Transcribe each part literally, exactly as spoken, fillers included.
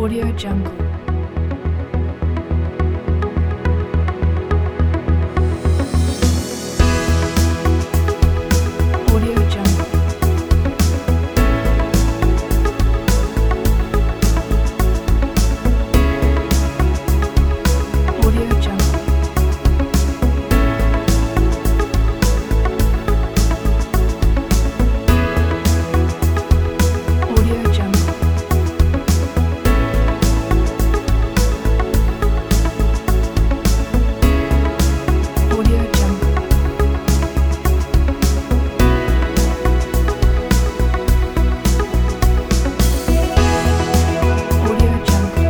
Audio Jungle. Audio Jungle. Audio Jungle. Audio Jungle. Audio Jungle. Audio Jungle.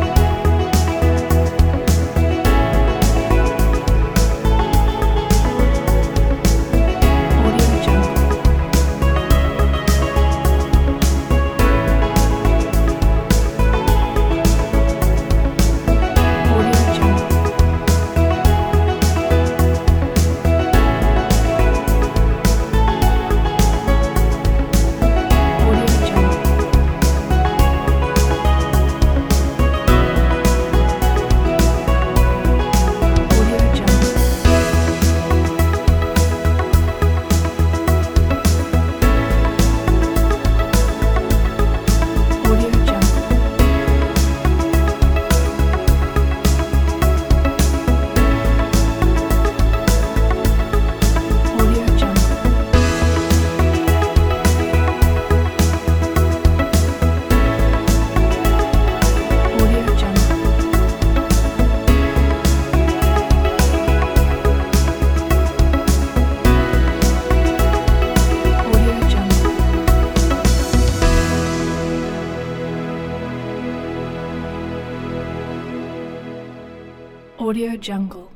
Audio Jungle. Audio Jungle. Audio Jungle. Audio Jungle. Audio Jungle. Audio Jungle. Audio Jungle. Audio Jungle. Audio Jungle.